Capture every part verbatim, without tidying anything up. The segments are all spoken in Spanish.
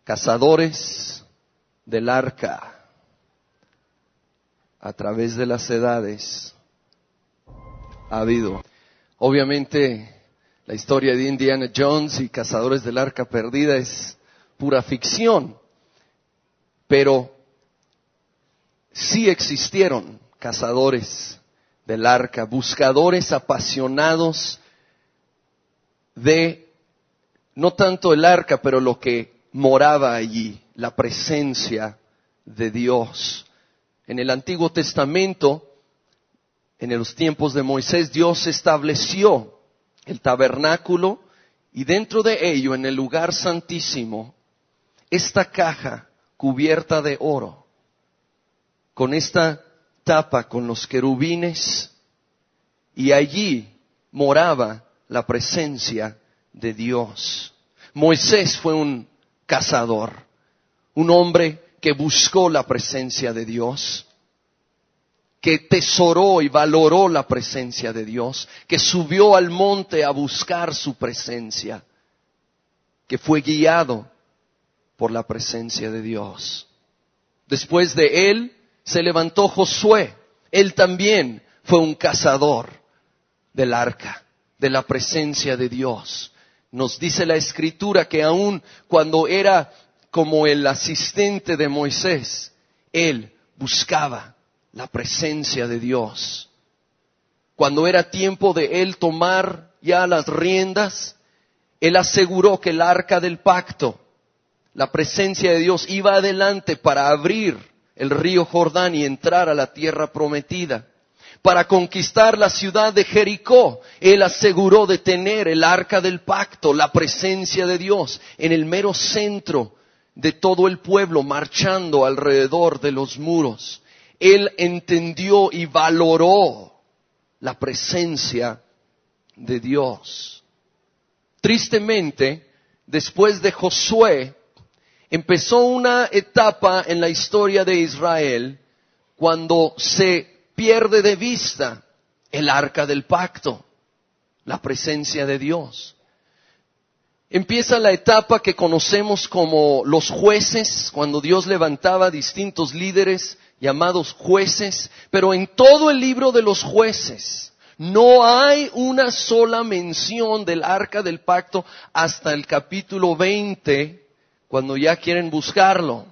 cazadores del arca. A través de las edades ha habido, obviamente, la historia de Indiana Jones y Cazadores del Arca Perdida es pura ficción, pero sí existieron cazadores del arca, buscadores apasionados de, no tanto el arca, pero lo que moraba allí, la presencia de Dios. En el Antiguo Testamento, en los tiempos de Moisés, Dios estableció el tabernáculo y dentro de ello, en el lugar santísimo, esta caja cubierta de oro, con esta tapa con los querubines, y allí moraba la presencia de Dios. Moisés fue un cazador, un hombre que buscó la presencia de Dios, que tesoró y valoró la presencia de Dios, que subió al monte a buscar su presencia, que fue guiado por la presencia de Dios. Después de él se levantó Josué. Él también fue un cazador del arca, de la presencia de Dios. Nos dice la Escritura que aun cuando era como el asistente de Moisés, él buscaba la presencia de Dios. Cuando era tiempo de él tomar ya las riendas, él aseguró que el arca del pacto, la presencia de Dios, iba adelante para abrir el río Jordán y entrar a la tierra prometida. Para conquistar la ciudad de Jericó, él aseguró de tener el arca del pacto, la presencia de Dios, en el mero centro de todo el pueblo, marchando alrededor de los muros. Él entendió y valoró la presencia de Dios. Tristemente, después de Josué, empezó una etapa en la historia de Israel cuando se pierde de vista el arca del pacto, la presencia de Dios. Empieza la etapa que conocemos como los jueces, cuando Dios levantaba distintos líderes llamados jueces, pero en todo el libro de los jueces no hay una sola mención del arca del pacto hasta el capítulo veinte, cuando ya quieren buscarlo.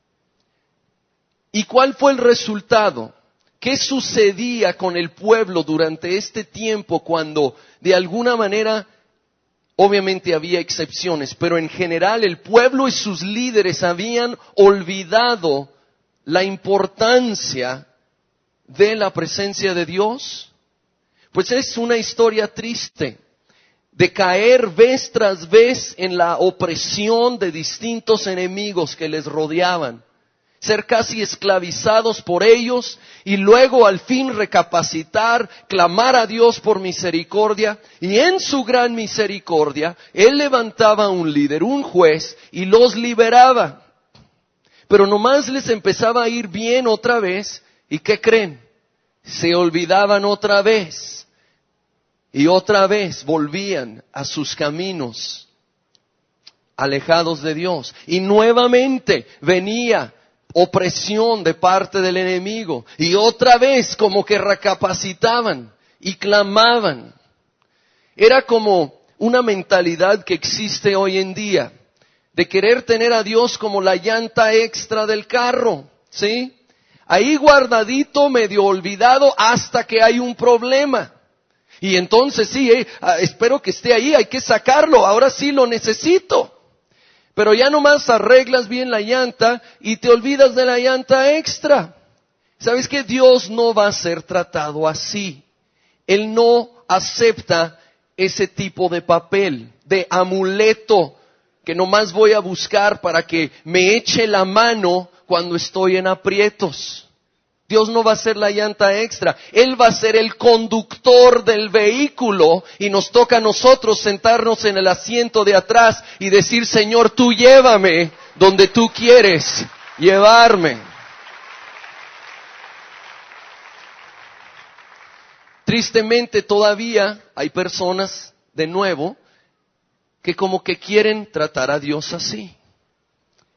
¿Y cuál fue el resultado? ¿Qué sucedía con el pueblo durante este tiempo cuando de alguna manera, obviamente había excepciones, pero en general el pueblo y sus líderes habían olvidado la importancia de la presencia de Dios? Pues es una historia triste de caer vez tras vez en la opresión de distintos enemigos que les rodeaban, ser casi esclavizados por ellos y luego al fin recapacitar, clamar a Dios por misericordia, y en su gran misericordia Él levantaba un líder, un juez, y los liberaba. Pero nomás les empezaba a ir bien otra vez, ¿y qué creen? Se olvidaban otra vez, y otra vez volvían a sus caminos, alejados de Dios, y nuevamente venía opresión de parte del enemigo, y otra vez como que recapacitaban y clamaban. Era como una mentalidad que existe hoy en día, de querer tener a Dios como la llanta extra del carro, ¿sí? Ahí guardadito, medio olvidado, hasta que hay un problema. Y entonces sí, eh, espero que esté ahí, hay que sacarlo, ahora sí lo necesito. Pero ya nomás arreglas bien la llanta y te olvidas de la llanta extra. ¿Sabes qué? Dios no va a ser tratado así. Él no acepta ese tipo de papel, de amuleto, que nomás voy a buscar para que me eche la mano cuando estoy en aprietos. Dios no va a ser la llanta extra. Él va a ser el conductor del vehículo y nos toca a nosotros sentarnos en el asiento de atrás y decir, Señor, tú llévame donde tú quieres llevarme. Tristemente todavía hay personas, de nuevo, que como que quieren tratar a Dios así.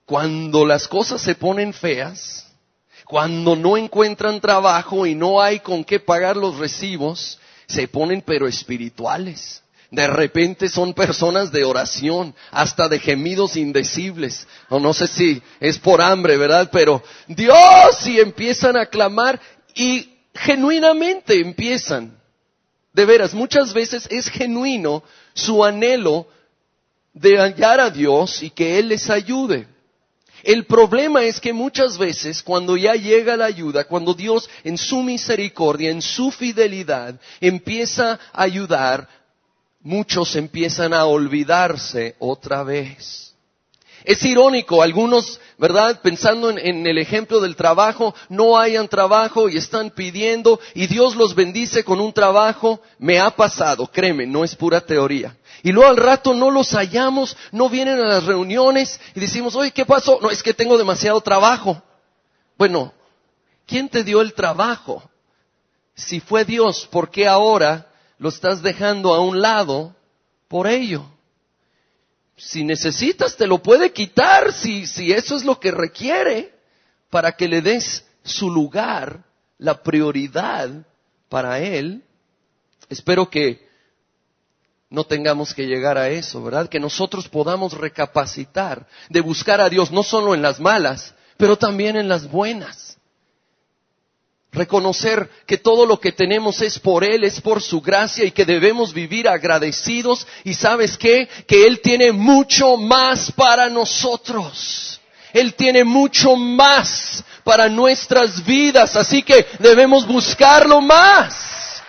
cuando las cosas se ponen feas, cuando no encuentran trabajo y no hay con qué pagar los recibos, se ponen pero espirituales. De repente son personas de oración, hasta de gemidos indecibles. O no sé si es por hambre, ¿verdad? Pero Dios, y empiezan a clamar y genuinamente empiezan. De veras, muchas veces es genuino su anhelo de hallar a Dios y que Él les ayude. El problema es que muchas veces cuando ya llega la ayuda, cuando Dios en su misericordia, en su fidelidad, empieza a ayudar, muchos empiezan a olvidarse otra vez. Es irónico, algunos, ¿verdad? Pensando en, en el ejemplo del trabajo, no hayan trabajo y están pidiendo y Dios los bendice con un trabajo. Me ha pasado, créeme, no es pura teoría. Y luego al rato no los hallamos, no vienen a las reuniones y decimos, oye, ¿qué pasó? No, es que tengo demasiado trabajo. Bueno, ¿quién te dio el trabajo? Si fue Dios, ¿por qué ahora lo estás dejando a un lado por ello? Si necesitas, te lo puede quitar, si, si eso es lo que requiere, para que le des su lugar, la prioridad para Él. Espero que no tengamos que llegar a eso, ¿verdad? Que nosotros podamos recapacitar de buscar a Dios, no solo en las malas, pero también en las buenas. Reconocer que todo lo que tenemos es por Él, es por su gracia y que debemos vivir agradecidos. Y ¿sabes qué? Que Él tiene mucho más para nosotros. Él tiene mucho más para nuestras vidas, así que debemos buscarlo más.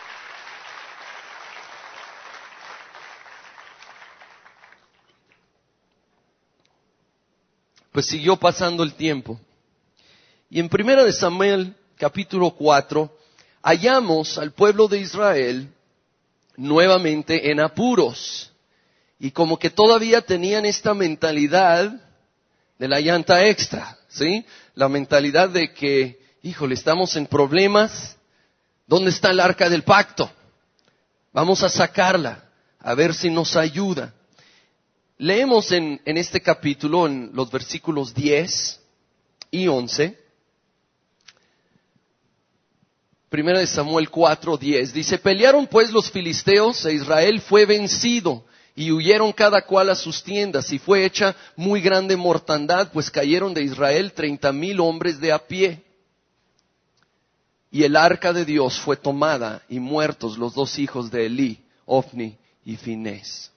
Pues siguió pasando el tiempo. Y en Primera de Samuel, capítulo cuatro, hallamos al pueblo de Israel nuevamente en apuros. Y como que todavía tenían esta mentalidad de la llanta extra, ¿sí? La mentalidad de que, híjole, estamos en problemas. ¿Dónde está el arca del pacto? Vamos a sacarla, a ver si nos ayuda. Leemos en, en este capítulo, en los versículos diez y once, Primera de Samuel cuatro, diez, dice, pelearon pues los filisteos e Israel fue vencido y huyeron cada cual a sus tiendas y fue hecha muy grande mortandad, pues cayeron de Israel treinta mil hombres de a pie. Y el arca de Dios fue tomada y muertos los dos hijos de Elí, Ofni y Finés.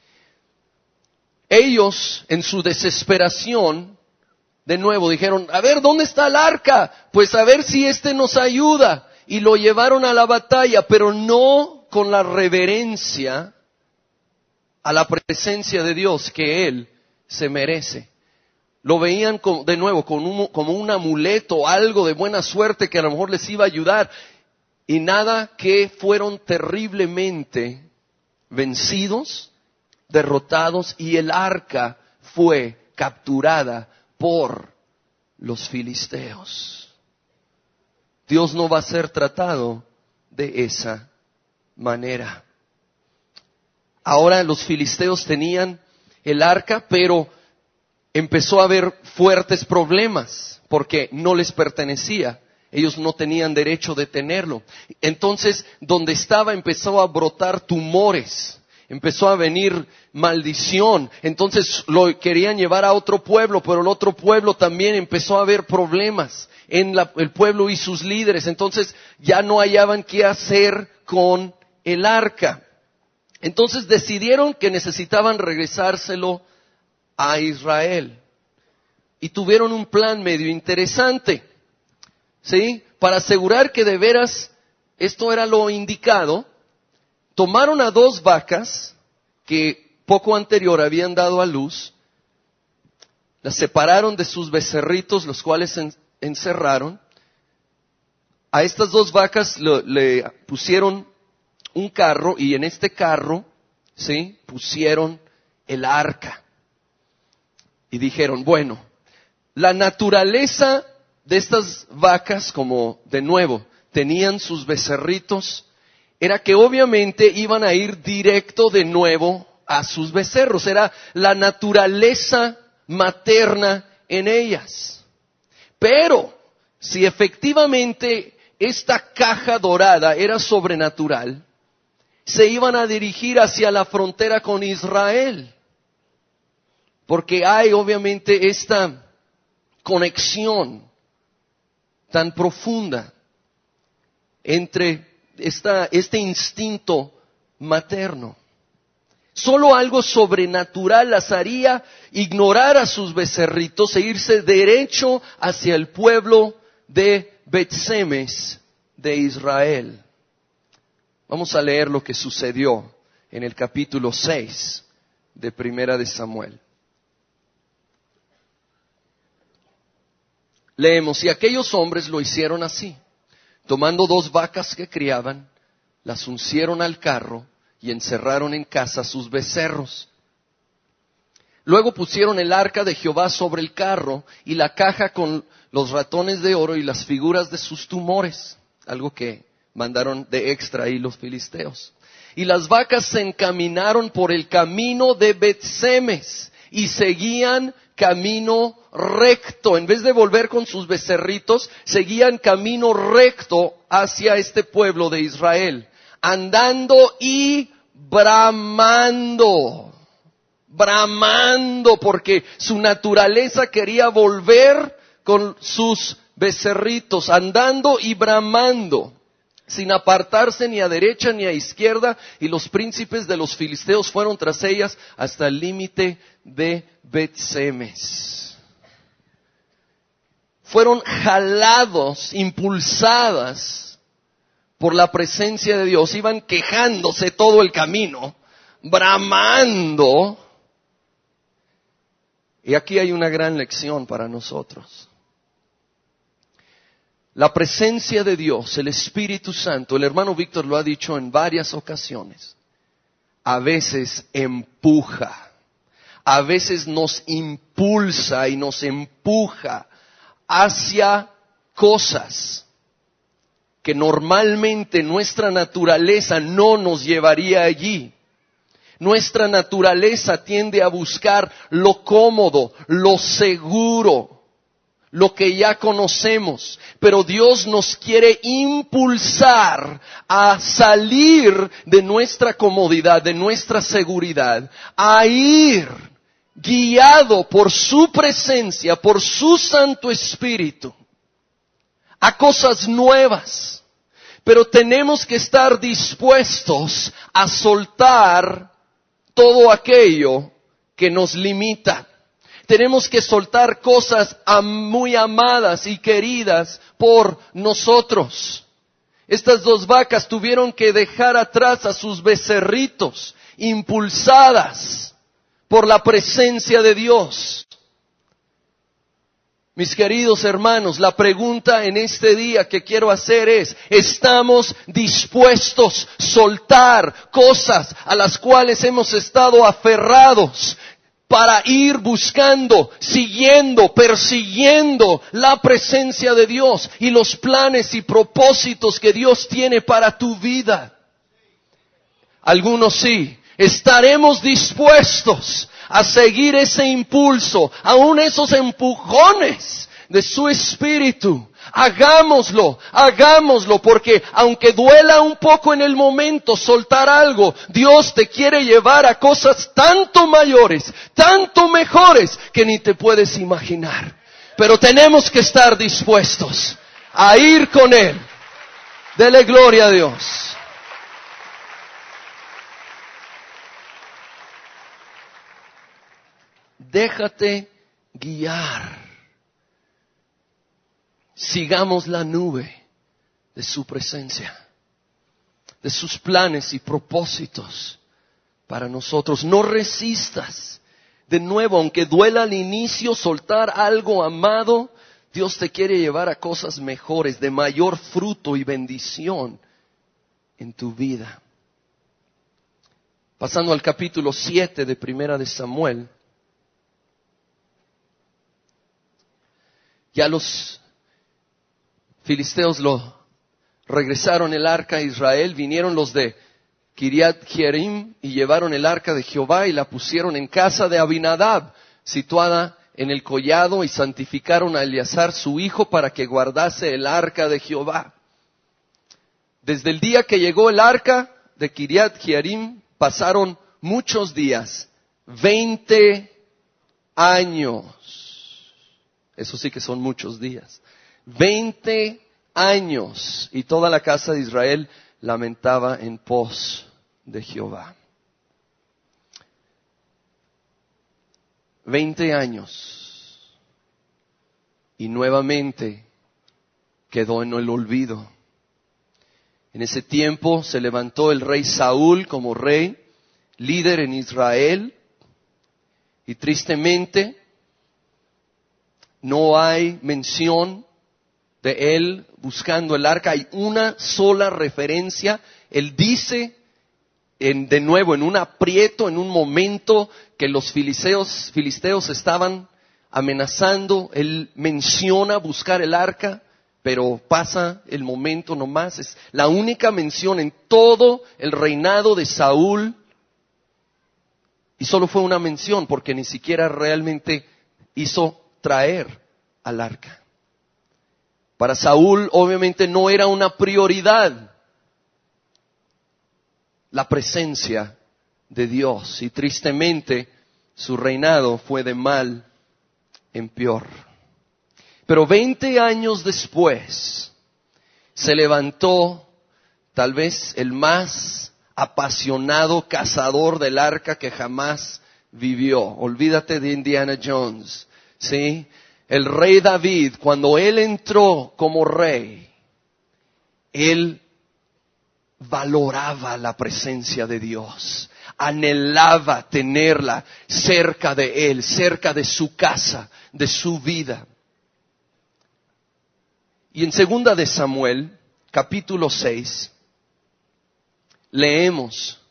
Ellos, en su desesperación, de nuevo dijeron, a ver, ¿dónde está el arca? Pues a ver si este nos ayuda. Y lo llevaron a la batalla, pero no con la reverencia a la presencia de Dios que Él se merece. Lo veían como, de nuevo como un, como un amuleto, algo de buena suerte que a lo mejor les iba a ayudar. Y nada, que fueron terriblemente vencidos, derrotados, y el arca fue capturada por los filisteos. Dios no va a ser tratado de esa manera. Ahora los filisteos tenían el arca, pero empezó a haber fuertes problemas porque no les pertenecía. Ellos no tenían derecho de tenerlo. Entonces, donde estaba empezó a brotar tumores. Empezó a venir maldición. Entonces lo querían llevar a otro pueblo, pero el otro pueblo también empezó a haber problemas en la, el pueblo y sus líderes. Entonces ya no hallaban qué hacer con el arca. Entonces decidieron que necesitaban regresárselo a Israel. Y tuvieron un plan medio interesante, ¿sí? Para asegurar que de veras esto era lo indicado. Tomaron a dos vacas que poco anterior habían dado a luz, las separaron de sus becerritos, los cuales en, encerraron. A estas dos vacas le, le pusieron un carro y en este carro, ¿sí?, pusieron el arca. Y dijeron, bueno, la naturaleza de estas vacas, como de nuevo tenían sus becerritos, era que obviamente iban a ir directo de nuevo a sus becerros. Era la naturaleza materna en ellas. Pero, si efectivamente esta caja dorada era sobrenatural, se iban a dirigir hacia la frontera con Israel. Porque hay obviamente esta conexión tan profunda entre esta, este instinto materno. Solo algo sobrenatural las haría ignorar a sus becerritos e irse derecho hacia el pueblo de Bet-Semes de Israel. Vamos a leer lo que sucedió en el capítulo seis de Primera de Samuel. Leemos: y aquellos hombres lo hicieron así, tomando dos vacas que criaban, las uncieron al carro y encerraron en casa sus becerros. Luego pusieron el arca de Jehová sobre el carro y la caja con los ratones de oro y las figuras de sus tumores, algo que mandaron de extra ahí los filisteos. Y las vacas se encaminaron por el camino de Bet-Semes y seguían camino recto. En vez de volver con sus becerritos, seguían camino recto hacia este pueblo de Israel, andando y bramando, bramando, porque su naturaleza quería volver con sus becerritos, andando y bramando, sin apartarse ni a derecha ni a izquierda, y los príncipes de los filisteos fueron tras ellas hasta el límite de Bet-Semes. Fueron jalados, impulsadas por la presencia de Dios, iban quejándose todo el camino, bramando. Y aquí hay una gran lección para nosotros. La presencia de Dios, el Espíritu Santo, el hermano Víctor lo ha dicho en varias ocasiones, a veces empuja, a veces nos impulsa y nos empuja hacia cosas que normalmente nuestra naturaleza no nos llevaría allí. Nuestra naturaleza tiende a buscar lo cómodo, lo seguro, lo que ya conocemos, pero Dios nos quiere impulsar a salir de nuestra comodidad, de nuestra seguridad, a ir guiado por su presencia, por su Santo Espíritu, a cosas nuevas. Pero tenemos que estar dispuestos a soltar todo aquello que nos limita. Tenemos que soltar cosas muy amadas y queridas por nosotros. Estas dos vacas tuvieron que dejar atrás a sus becerritos, impulsadas por la presencia de Dios. Mis queridos hermanos, la pregunta en este día que quiero hacer es, ¿estamos dispuestos a soltar cosas a las cuales hemos estado aferrados para ir buscando, siguiendo, persiguiendo la presencia de Dios y los planes y propósitos que Dios tiene para tu vida? Algunos sí. Estaremos dispuestos a seguir ese impulso, aún esos empujones de su Espíritu. Hagámoslo, hagámoslo, porque aunque duela un poco en el momento soltar algo, Dios te quiere llevar a cosas tanto mayores, tanto mejores, que ni te puedes imaginar. Pero tenemos que estar dispuestos a ir con Él. Dele gloria a Dios. Déjate guiar. Sigamos la nube de su presencia, de sus planes y propósitos para nosotros. No resistas. De nuevo, aunque duela al inicio soltar algo amado, Dios te quiere llevar a cosas mejores, de mayor fruto y bendición en tu vida. Pasando al capítulo siete de Primera de Samuel. Ya los filisteos lo regresaron el arca a Israel, vinieron los de Kiriat Jearim y llevaron el arca de Jehová y la pusieron en casa de Abinadab, situada en el collado y santificaron a Eleazar su hijo para que guardase el arca de Jehová. Desde el día que llegó el arca de Kiriat Jearim pasaron muchos días, veinte años. Eso sí que son muchos días. Veinte años. Y toda la casa de Israel lamentaba en pos de Jehová. Veinte años. Y nuevamente quedó en el olvido. En ese tiempo se levantó el rey Saúl como rey, líder en Israel. Y tristemente no hay mención de él buscando el arca. Hay una sola referencia. Él dice, en, de nuevo, en un aprieto, en un momento que los filisteos, filisteos estaban amenazando, él menciona buscar el arca, pero pasa el momento nomás. Es la única mención en todo el reinado de Saúl. Y solo fue una mención porque ni siquiera realmente hizo traer al arca. Para Saúl obviamente no era una prioridad la presencia de Dios, y tristemente su reinado fue de mal en peor. Pero veinte años después se levantó tal vez el más apasionado cazador del arca que jamás vivió. Olvídate de Indiana Jones, ¿sí? El rey David, cuando él entró como rey, él valoraba la presencia de Dios, anhelaba tenerla cerca de él, cerca de su casa, de su vida. Y en segunda de Samuel, capítulo seis, leemos,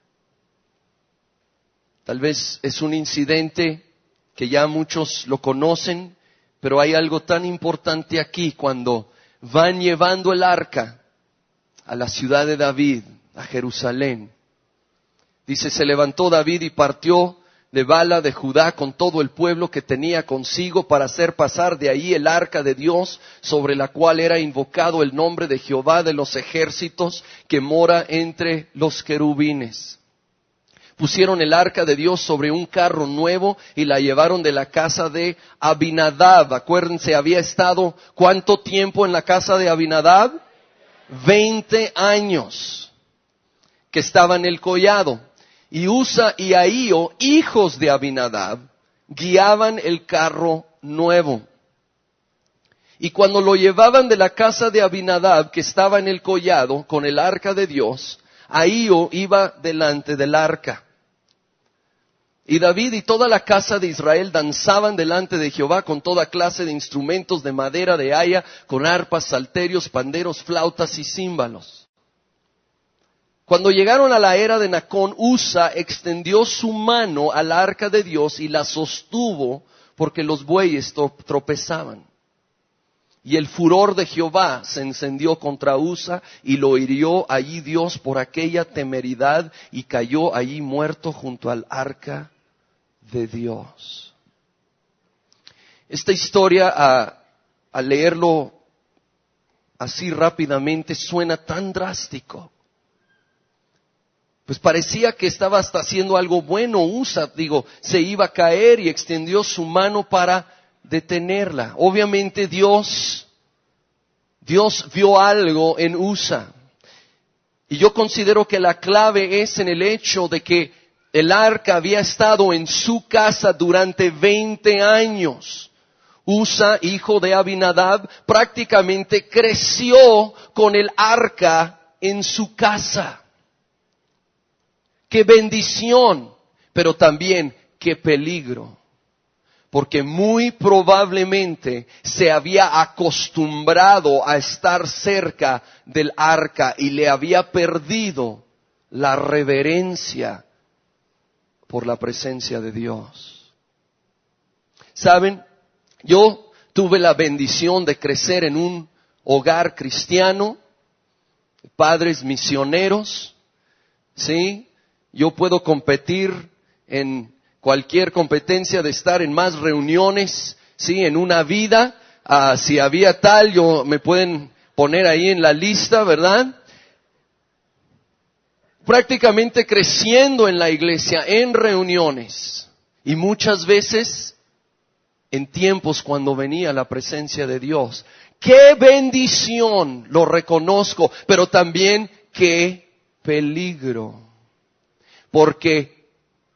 tal vez es un incidente que ya muchos lo conocen, pero hay algo tan importante aquí cuando van llevando el arca a la ciudad de David, a Jerusalén. Dice, se levantó David y partió de Bala de Judá con todo el pueblo que tenía consigo para hacer pasar de ahí el arca de Dios, sobre la cual era invocado el nombre de Jehová de los ejércitos, que mora entre los querubines. Pusieron el arca de Dios sobre un carro nuevo y la llevaron de la casa de Abinadab. Acuérdense, había estado ¿cuánto tiempo en la casa de Abinadab? Veinte años que estaba en el collado. Y Usa y Ahío, hijos de Abinadab, guiaban el carro nuevo. Y cuando lo llevaban de la casa de Abinadab, que estaba en el collado, con el arca de Dios, Ahío iba delante del arca. Y David y toda la casa de Israel danzaban delante de Jehová con toda clase de instrumentos de madera de haya, con arpas, salterios, panderos, flautas y címbalos. Cuando llegaron a la era de Nacón, Usa extendió su mano al arca de Dios y la sostuvo porque los bueyes tropezaban. Y el furor de Jehová se encendió contra Usa y lo hirió allí Dios por aquella temeridad y cayó allí muerto junto al arca de Dios. Esta historia, a, a leerlo así rápidamente, suena tan drástico. Pues parecía que estaba hasta haciendo algo bueno. Usa, digo, se iba a caer y extendió su mano para detenerla. Obviamente Dios, Dios vio algo en Usa. Y yo considero que la clave es en el hecho de que el arca había estado en su casa durante veinte años. Usa, hijo de Abinadab, prácticamente creció con el arca en su casa. ¡Qué bendición! Pero también ¡qué peligro! Porque muy probablemente se había acostumbrado a estar cerca del arca y le había perdido la reverencia por la presencia de Dios. ¿Saben? Yo tuve la bendición de crecer en un hogar cristiano, padres misioneros, ¿sí? Yo puedo competir en cualquier competencia de estar en más reuniones, sí, en una vida. Uh, si había tal, yo me pueden poner ahí en la lista, ¿verdad? Prácticamente creciendo en la iglesia, en reuniones, y muchas veces en tiempos cuando venía la presencia de Dios. ¡Qué bendición! Lo reconozco, pero también ¡qué peligro! Porque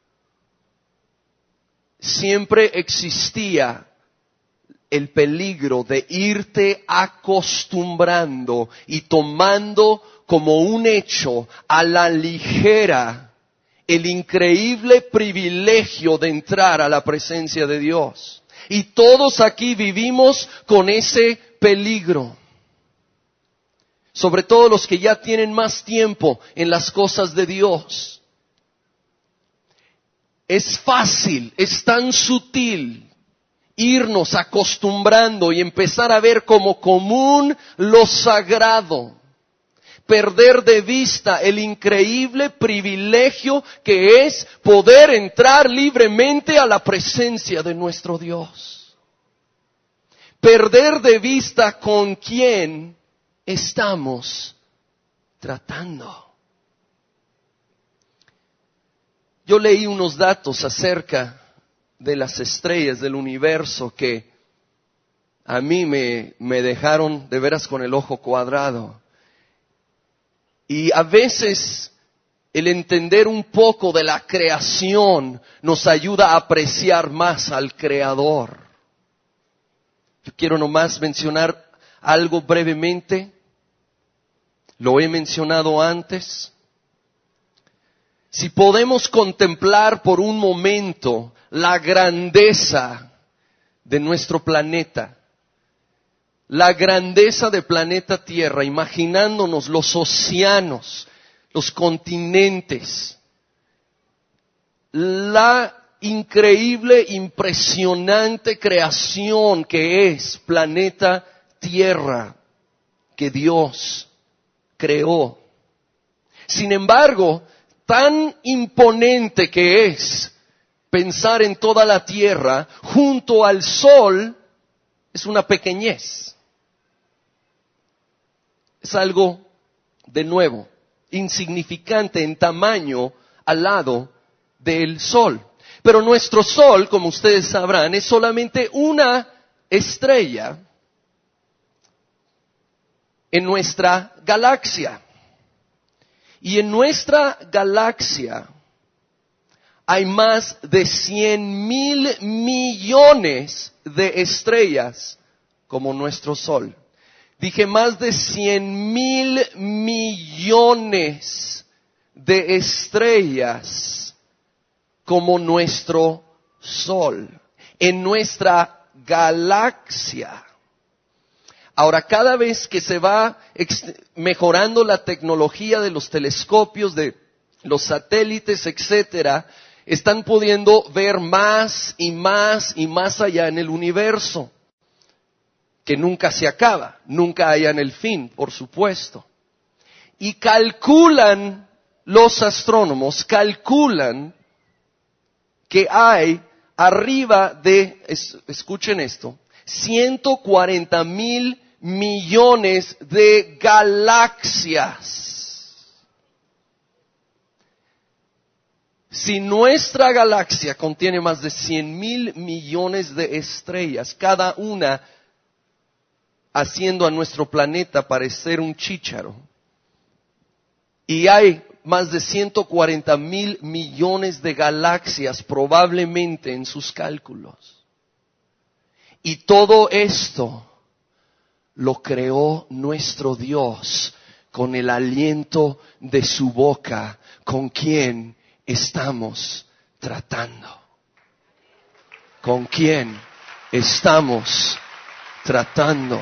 siempre existía el peligro de irte acostumbrando y tomando como un hecho a la ligera el increíble privilegio de entrar a la presencia de Dios. Y todos aquí vivimos con ese peligro. Sobre todo los que ya tienen más tiempo en las cosas de Dios. Es fácil, es tan sutil irnos acostumbrando y empezar a ver como común lo sagrado. Perder de vista el increíble privilegio que es poder entrar libremente a la presencia de nuestro Dios. Perder de vista con quién estamos tratando. Yo leí unos datos acerca de las estrellas del universo que a mí me, me dejaron de veras con el ojo cuadrado. Y a veces el entender un poco de la creación nos ayuda a apreciar más al Creador. Yo quiero nomás mencionar algo brevemente. Lo he mencionado antes. Si podemos contemplar por un momento la grandeza de nuestro planeta, la grandeza del planeta Tierra, imaginándonos los océanos, los continentes, la increíble, impresionante creación que es planeta Tierra, que Dios creó. Sin embargo, tan imponente que es pensar en toda la Tierra, junto al Sol, es una pequeñez. Es algo, de nuevo, insignificante en tamaño al lado del Sol. Pero nuestro Sol, como ustedes sabrán, es solamente una estrella en nuestra galaxia. Y en nuestra galaxia hay más de cien mil millones de estrellas como nuestro Sol. Dije más de cien mil millones de estrellas como nuestro Sol en nuestra galaxia. Ahora, cada vez que se va mejorando la tecnología de los telescopios, de los satélites, etcétera, están pudiendo ver más y más y más allá en el universo, que nunca se acaba, nunca hayan el fin, por supuesto. Y calculan, los astrónomos calculan que hay arriba de, es, escuchen esto, ciento cuarenta mil millones de galaxias. Si nuestra galaxia contiene más de cien mil millones de estrellas, cada una haciendo a nuestro planeta parecer un chícharo, y hay más de ciento cuarenta mil millones de galaxias probablemente en sus cálculos. Y todo esto lo creó nuestro Dios con el aliento de su boca, con quien estamos tratando. ¿Con quién estamos tratando?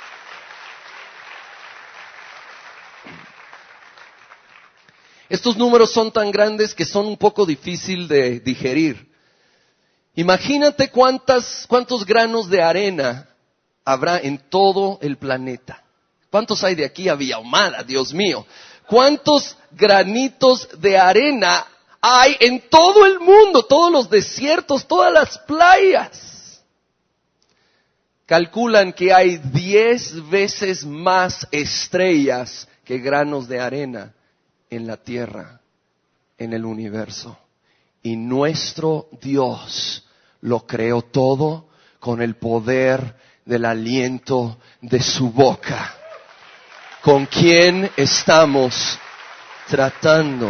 Estos números son tan grandes que son un poco difícil de digerir. Imagínate cuántas, cuántos granos de arena habrá en todo el planeta. ¿Cuántos hay de aquí a Villa Ahumada, Dios mío? ¿Cuántos granitos de arena hay en todo el mundo, todos los desiertos, todas las playas. Calculan que hay diez veces más estrellas que granos de arena en la tierra, en el universo. Y nuestro Dios lo creó todo con el poder del aliento de su boca. ¿Con quién estamos tratando?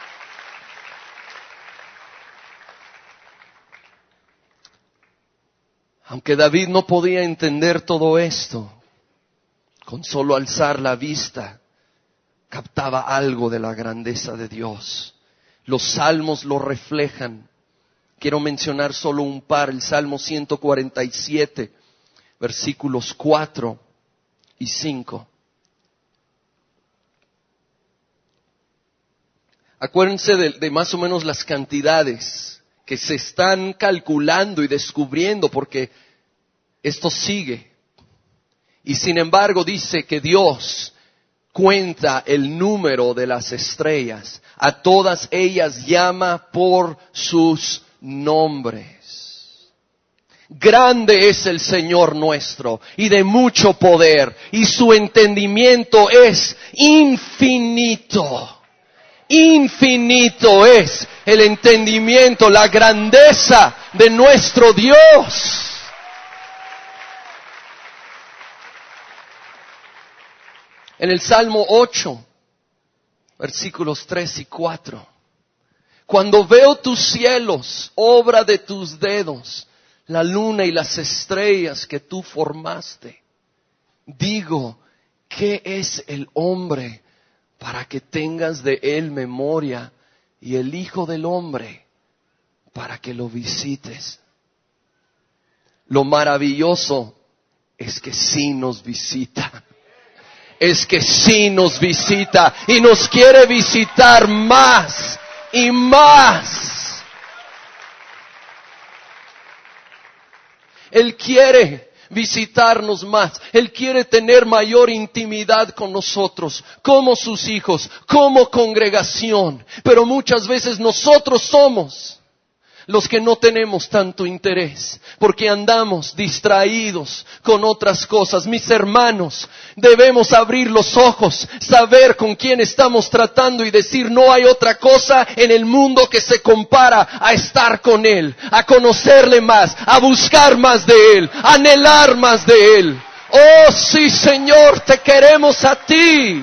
Aunque David no podía entender todo esto, con solo alzar la vista, captaba algo de la grandeza de Dios. Los salmos lo reflejan. Quiero mencionar solo un par, el Salmo ciento cuarenta y siete, versículos cuatro y cinco. Acuérdense de, de más o menos las cantidades que se están calculando y descubriendo, porque esto sigue. Y sin embargo dice que Dios cuenta el número de las estrellas. A todas ellas llama por sus nombres. Grande es el Señor nuestro y de mucho poder, y su entendimiento es infinito. Infinito es el entendimiento, la grandeza de nuestro Dios. En el Salmo ocho, versículos tres y cuatro. Cuando veo tus cielos, obra de tus dedos, la luna y las estrellas que tú formaste, digo, ¿qué es el hombre para que tengas de él memoria, y el Hijo del Hombre para que lo visites? Lo maravilloso es que sí nos visita. Es que sí nos visita y nos quiere visitar más y más. Él quiere visitarnos más. Él quiere tener mayor intimidad con nosotros, como sus hijos, como congregación. Pero muchas veces nosotros somos los que no tenemos tanto interés, porque andamos distraídos con otras cosas. Mis hermanos, debemos abrir los ojos, saber con quién estamos tratando y decir, no hay otra cosa en el mundo que se compara a estar con Él, a conocerle más, a buscar más de Él, a anhelar más de Él. Oh sí, Señor, te queremos a ti.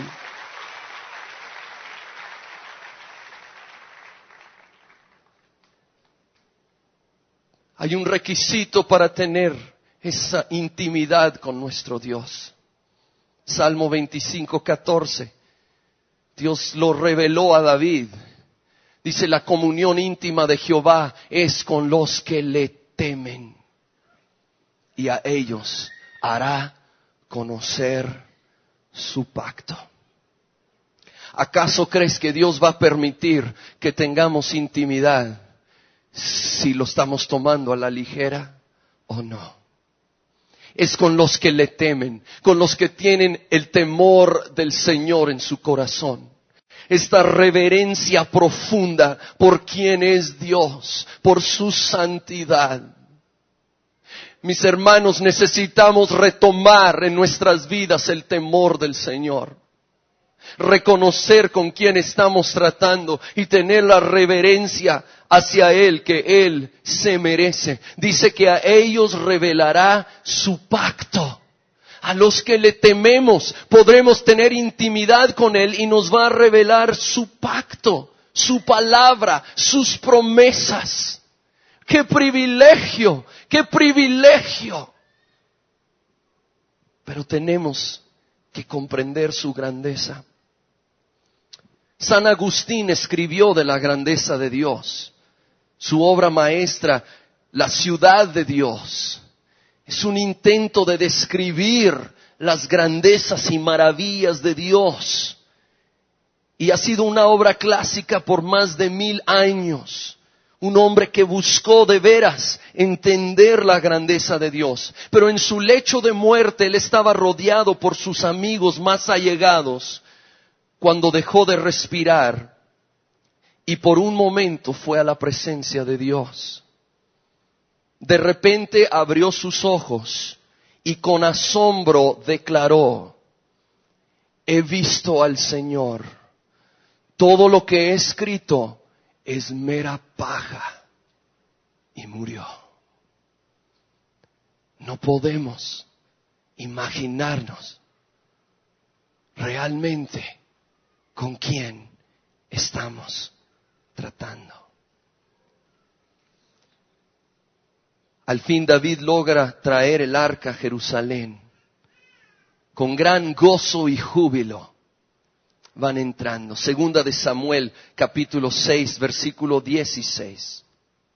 Hay un requisito para tener esa intimidad con nuestro Dios. Salmo veinticinco, catorce. Dios lo reveló a David. Dice, la comunión íntima de Jehová es con los que le temen, y a ellos hará conocer su pacto. ¿Acaso crees que Dios va a permitir que tengamos intimidad si lo estamos tomando a la ligera o no? Es con los que le temen, con los que tienen el temor del Señor en su corazón. Esta reverencia profunda por quien es Dios, por su santidad. Mis hermanos, necesitamos retomar en nuestras vidas el temor del Señor. Reconocer con quién estamos tratando y tener la reverencia hacia Él que Él se merece. Dice que a ellos revelará su pacto. A los que le tememos podremos tener intimidad con Él y nos va a revelar su pacto, su palabra, sus promesas. ¡Qué privilegio! ¡Qué privilegio! Pero tenemos que comprender su grandeza. San Agustín escribió de la grandeza de Dios. Su obra maestra, La ciudad de Dios, es un intento de describir las grandezas y maravillas de Dios. Y ha sido una obra clásica por más de mil años. Un hombre que buscó de veras entender la grandeza de Dios. Pero en su lecho de muerte él estaba rodeado por sus amigos más allegados cuando dejó de respirar. y por un momento fue a la presencia de Dios. De repente abrió sus ojos y con asombro declaró: he visto al Señor. Todo lo que he escrito es mera paja. Y murió. No podemos imaginarnos realmente con quién estamos tratando. Al fin David logra traer el arca a Jerusalén. Con gran gozo y júbilo van entrando. Segunda de Samuel, capítulo seis, versículo dieciséis.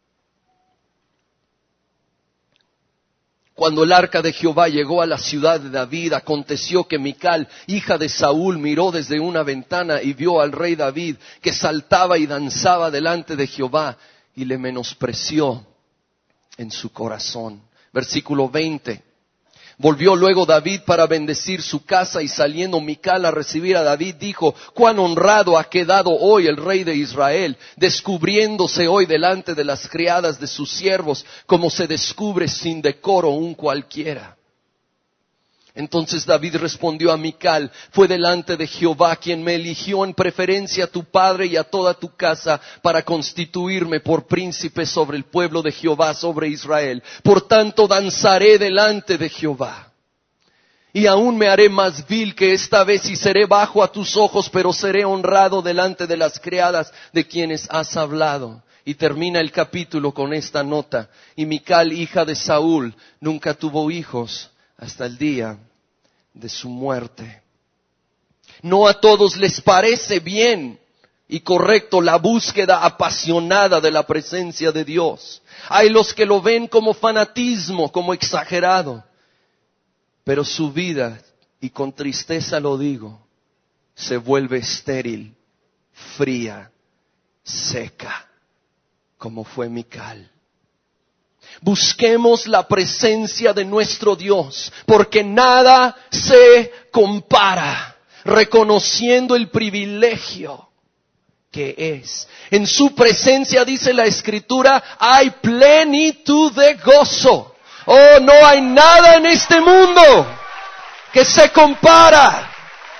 Cuando el arca de Jehová llegó a la ciudad de David, aconteció que Mical, hija de Saúl, miró desde una ventana y vio al rey David que saltaba y danzaba delante de Jehová, y le menospreció en su corazón. Versículo veinte. Volvió luego David para bendecir su casa, y saliendo Mical a recibir a David, dijo: cuán honrado ha quedado hoy el rey de Israel, descubriéndose hoy delante de las criadas de sus siervos, como se descubre sin decoro un cualquiera. Entonces David respondió a Mical: fue delante de Jehová quien me eligió en preferencia a tu padre y a toda tu casa para constituirme por príncipe sobre el pueblo de Jehová, sobre Israel. Por tanto danzaré delante de Jehová. Y aún me haré más vil que esta vez, y seré bajo a tus ojos, pero seré honrado delante de las criadas de quienes has hablado. Y termina el capítulo con esta nota: y Mical, hija de Saúl, nunca tuvo hijos hasta el día de su muerte. No a todos les parece bien y correcto la búsqueda apasionada de la presencia de Dios. Hay los que lo ven como fanatismo, como exagerado. Pero su vida, y con tristeza lo digo, se vuelve estéril, fría, seca, como fue Mical. Busquemos la presencia de nuestro Dios, porque nada se compara, reconociendo el privilegio que es. En su presencia, dice la Escritura, hay plenitud de gozo. Oh, no hay nada en este mundo que se compara.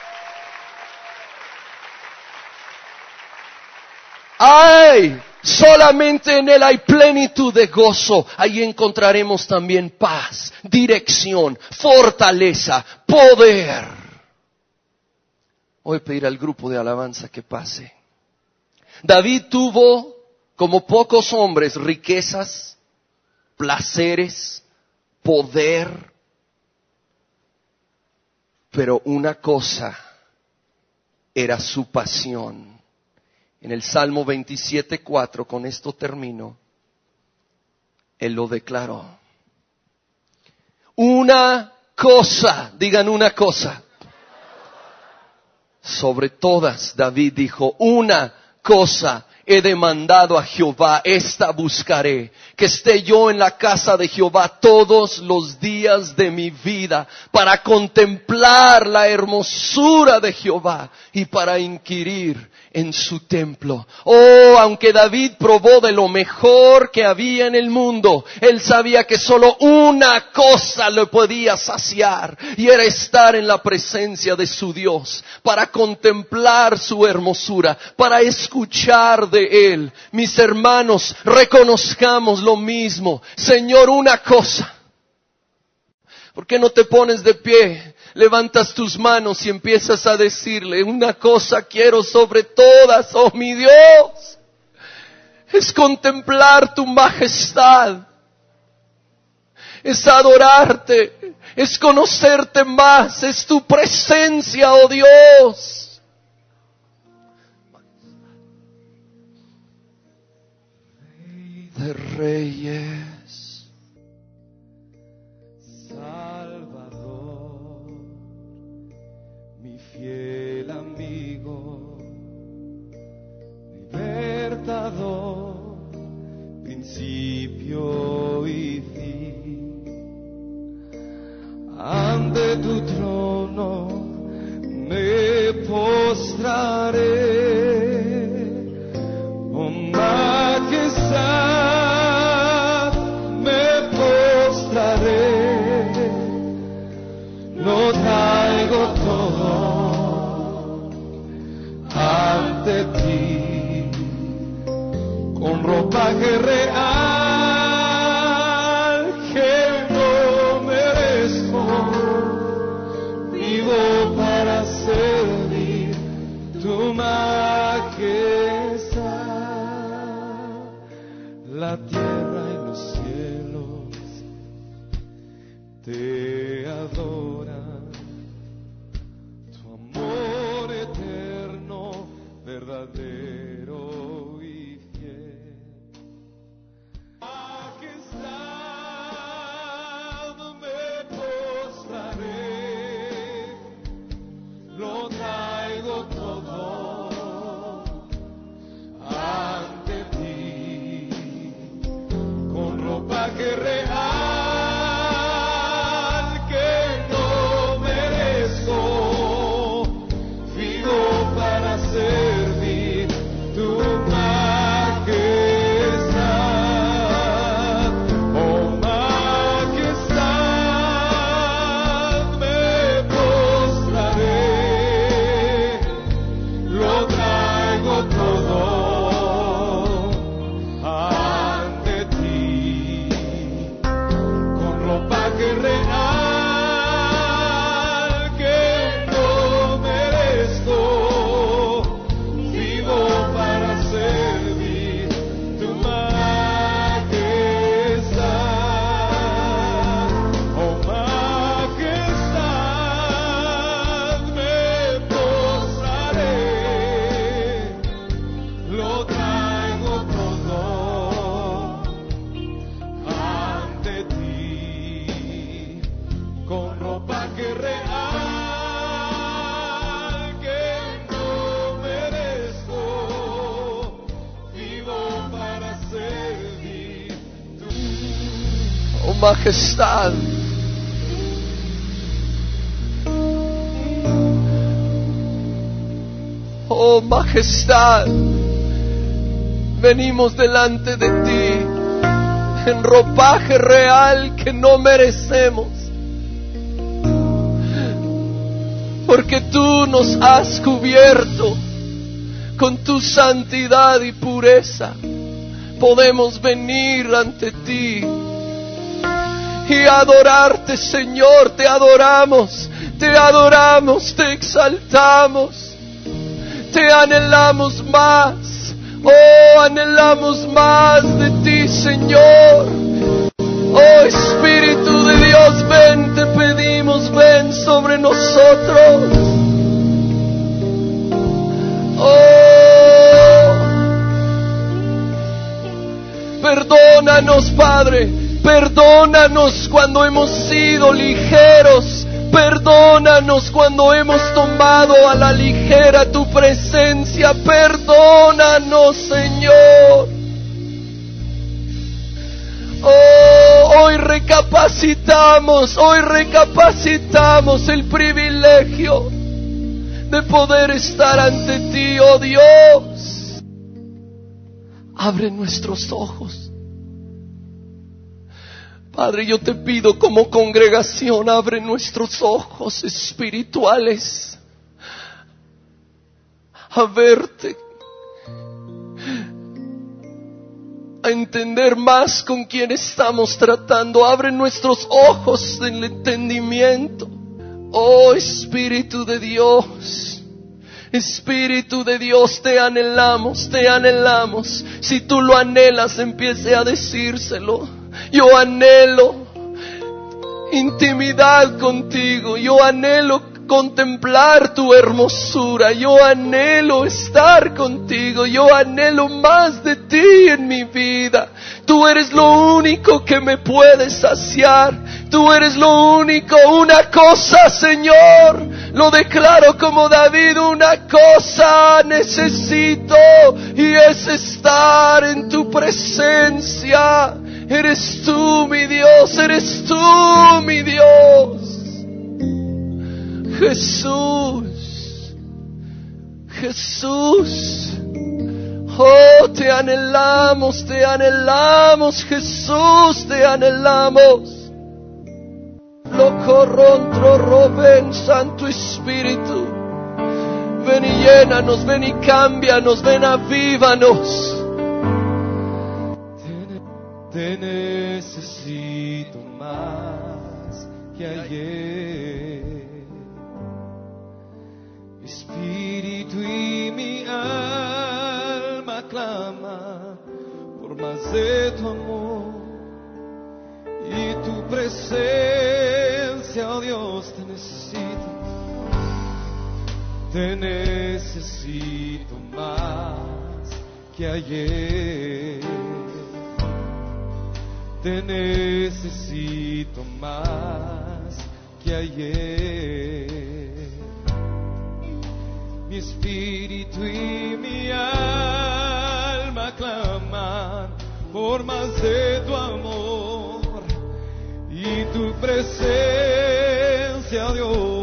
Hay Solamente en Él hay plenitud de gozo. Ahí encontraremos también paz, dirección, fortaleza, poder. Voy a pedir al grupo de alabanza que pase. David tuvo, como pocos hombres, riquezas, placeres, poder. Pero una cosa era su pasión. En el Salmo veintisiete cuatro, con esto termino, Él lo declaró. Una cosa, digan una cosa. Sobre todas, David dijo, una cosa he demandado a Jehová, esta buscaré, que esté yo en la casa de Jehová todos los días de mi vida, para contemplar la hermosura de Jehová y para inquirir en su templo. Oh, aunque David probó de lo mejor que había en el mundo, él sabía que solo una cosa le podía saciar, y era estar en la presencia de su Dios, para contemplar su hermosura, para escuchar de Él. Mis hermanos, reconozcamos lo mismo. Señor, una cosa. ¿Por qué no te pones de pie? Levantas tus manos y empiezas a decirle, una cosa quiero sobre todas, oh mi Dios, es contemplar tu majestad, es adorarte, es conocerte más, es tu presencia, oh Dios. Rey de reyes, Salvador, mi fiel amigo, libertador, principio y fin. Ante tu trono me postraré, te adora. Tu amor eterno, verdadero y fiel. Majestad me postraré, lo traigo todo ante ti, con ropaje real que no merezco, vivo para servir tu majestad. Oh majestad, me postraré, lo traigo todo ante ti, con ropaje real que no merezco, vivo para servir tu majestad. Oh majestad, me postraré, lo traigo todo ante ti, con ropaje real que no merezco, vivo para servir tu. Oh majestad, oh majestad, venimos delante de ti en ropaje real que no merecemos, porque tú nos has cubierto con tu santidad y pureza. Podemos venir ante ti y adorarte, Señor. Te adoramos, te adoramos, te exaltamos, te anhelamos más. Oh, anhelamos más de ti, Señor. Oh, Espíritu de Dios, ven, te pedimos, ven sobre nosotros. Oh, perdónanos, Padre, perdónanos cuando hemos sido ligeros. Perdónanos cuando hemos tomado a la ligera tu presencia. Perdónanos, Señor. Oh, hoy recapacitamos, hoy recapacitamos el privilegio de poder estar ante ti, oh Dios. Abre nuestros ojos. Padre, yo te pido como congregación, abre nuestros ojos espirituales a verte, a entender más con quién estamos tratando. Abre nuestros ojos del entendimiento. Oh Espíritu de Dios, Espíritu de Dios, te anhelamos, te anhelamos. Si tú lo anhelas, empiece a decírselo. Yo anhelo intimidad contigo, yo anhelo contemplar tu hermosura, yo anhelo estar contigo, yo anhelo más de ti en mi vida. Tú eres lo único que me puede saciar, tú eres lo único. Una cosa, Señor, lo declaro como David, una cosa necesito, y es estar en tu presencia. Eres tú mi Dios, eres tú mi Dios. Jesús, Jesús, oh, te anhelamos, te anhelamos, Jesús, te anhelamos. Loco, rontro, roben, Santo Espíritu, ven y llénanos, ven y cámbianos, ven, avívanos. Te necesito más que ayer, Espíritu, y mi alma clama por más de tu amor y tu presencia. Dios, te necesito. Te necesito más que ayer. Te necesito más que ayer. Mi espíritu y mi alma claman por más de tu amor y tu presencia, Dios.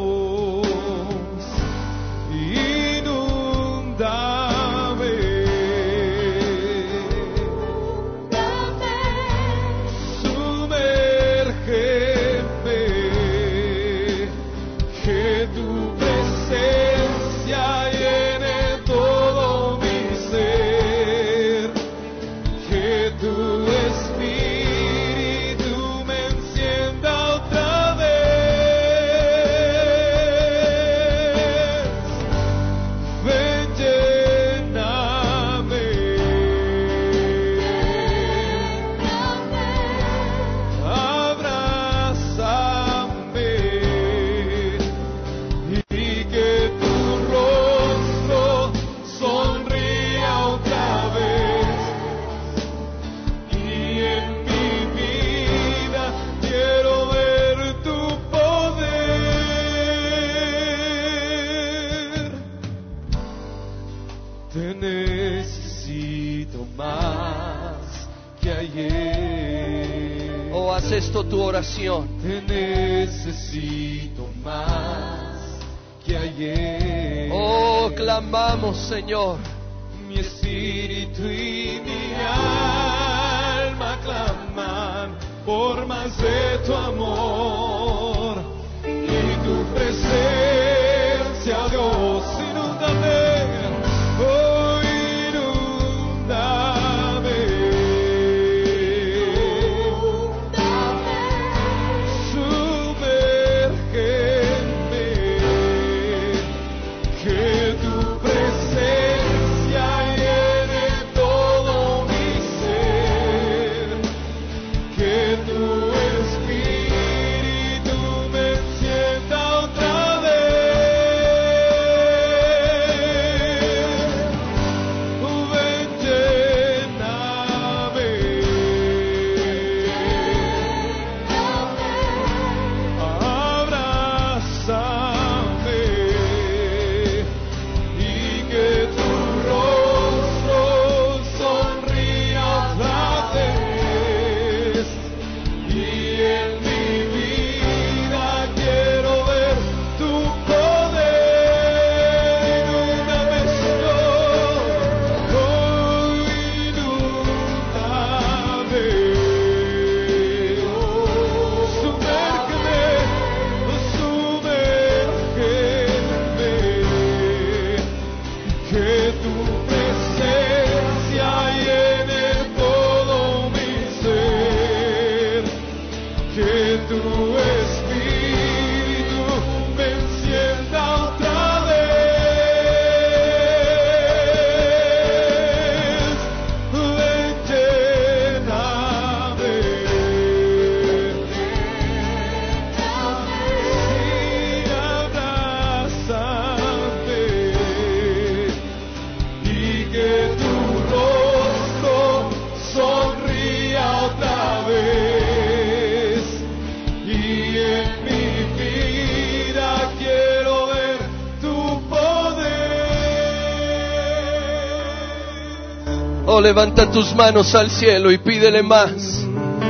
Esto tu oración. Te necesito más que ayer. Oh, clamamos, Señor. Mi espíritu y mi alma claman por más de tu amor y tu presencia, Dios. Inúndame, oh, inúndame. Oh, levanta tus manos al cielo y pídele más.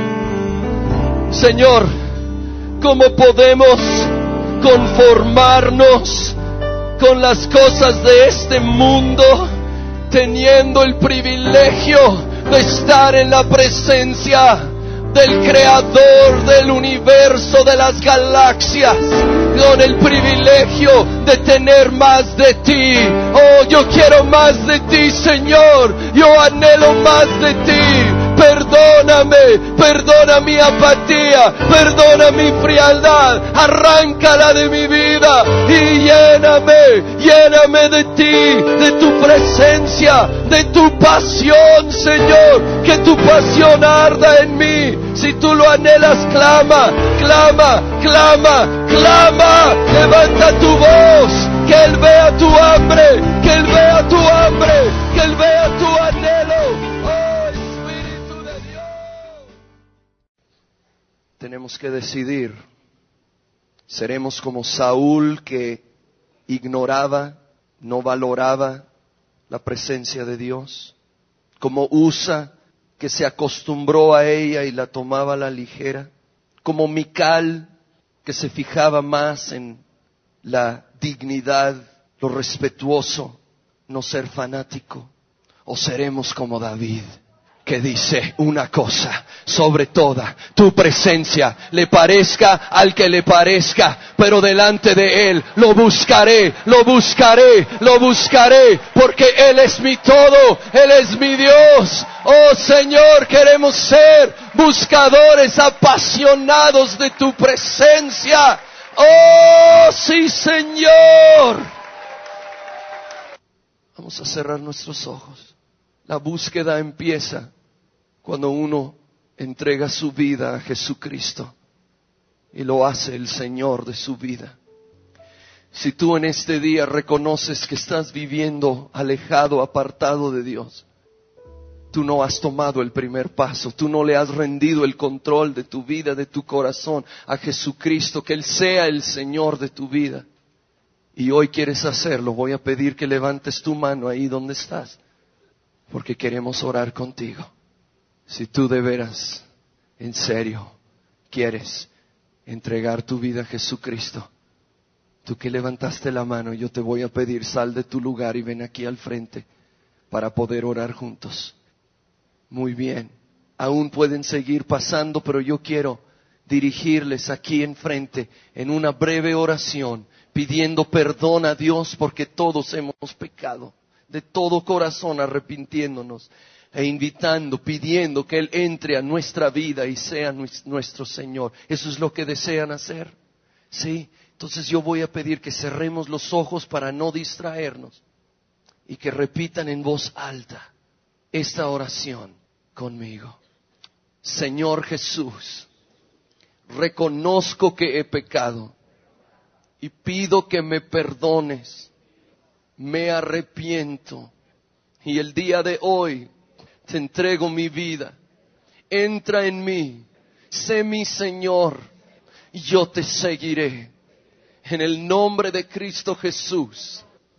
Señor, ¿cómo podemos conformarnos con las cosas de este mundo, teniendo el privilegio de estar en la presencia del Creador del universo, de las galaxias, con el privilegio de tener más de ti? Oh, yo quiero más de ti, Señor. Yo anhelo más de ti. Perdóname, perdona mi apatía, perdona mi frialdad, arráncala de mi vida y lléname, lléname de ti, de tu presencia, de tu pasión, Señor, que tu pasión arda en mí. Si tú lo anhelas, clama, clama, clama, clama, levanta tu voz, que Él vea tu hambre, que Él vea tu hambre, que Él vea tu anhelo. Tenemos que decidir, seremos como Saúl, que ignoraba, no valoraba la presencia de Dios, como Usa, que se acostumbró a ella y la tomaba a la ligera, como Mical, que se fijaba más en la dignidad, lo respetuoso, no ser fanático. O seremos como David, que dice una cosa, sobre toda tu presencia, le parezca al que le parezca, pero delante de Él lo buscaré, lo buscaré, lo buscaré, porque Él es mi todo, Él es mi Dios. Oh Señor, queremos ser buscadores apasionados de tu presencia. Oh sí, Señor. Vamos a cerrar nuestros ojos. La búsqueda empieza cuando uno entrega su vida a Jesucristo y lo hace el Señor de su vida. Si tú en este día reconoces que estás viviendo alejado, apartado de Dios, tú no has tomado el primer paso, tú no le has rendido el control de tu vida, de tu corazón a Jesucristo, que Él sea el Señor de tu vida. Y hoy quieres hacerlo, voy a pedir que levantes tu mano ahí donde estás, porque queremos orar contigo. Si tú de veras, en serio, quieres entregar tu vida a Jesucristo, tú que levantaste la mano, yo te voy a pedir, sal de tu lugar y ven aquí al frente para poder orar juntos. Muy bien, aún pueden seguir pasando, pero yo quiero dirigirles aquí enfrente en una breve oración, pidiendo perdón a Dios porque todos hemos pecado. De todo corazón arrepintiéndonos e invitando, pidiendo que Él entre a nuestra vida y sea nuestro Señor. Eso es lo que desean hacer, ¿sí? Entonces yo voy a pedir que cerremos los ojos para no distraernos y que repitan en voz alta esta oración conmigo. Señor Jesús, reconozco que he pecado y pido que me perdones. Me arrepiento y el día de hoy te entrego mi vida. Entra en mí, sé mi Señor y yo te seguiré. En el nombre de Cristo Jesús.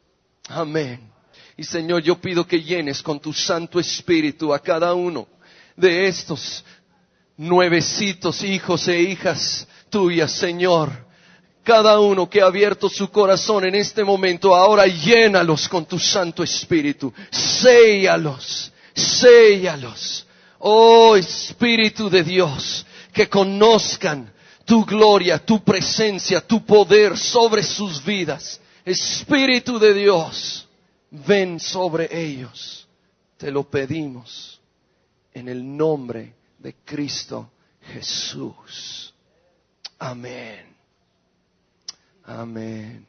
Amén. Y Señor, yo pido que llenes con tu Santo Espíritu a cada uno de estos nuevecitos hijos e hijas tuyas, Señor. Cada uno que ha abierto su corazón en este momento, ahora llénalos con tu Santo Espíritu. Séllalos, séllalos. Oh Espíritu de Dios, que conozcan tu gloria, tu presencia, tu poder sobre sus vidas. Espíritu de Dios, ven sobre ellos. Te lo pedimos en el nombre de Cristo Jesús. Amén. Amén.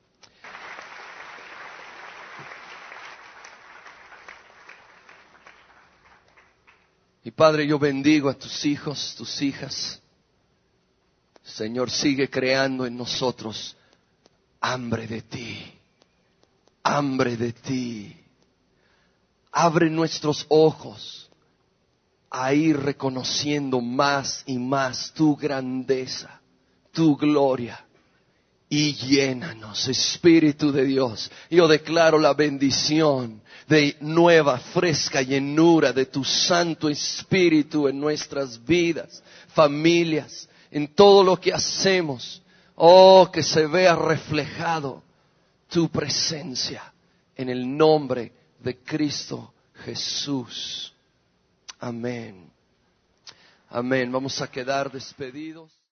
Y Padre, yo bendigo a tus hijos, tus hijas. Señor, sigue creando en nosotros hambre de ti, hambre de ti. Abre nuestros ojos a ir reconociendo más y más tu grandeza, tu gloria. Y llénanos, Espíritu de Dios. Yo declaro la bendición de nueva, fresca llenura de tu Santo Espíritu en nuestras vidas, familias, en todo lo que hacemos. Oh, que se vea reflejado tu presencia en el nombre de Cristo Jesús. Amén. Amén. Vamos a quedar despedidos.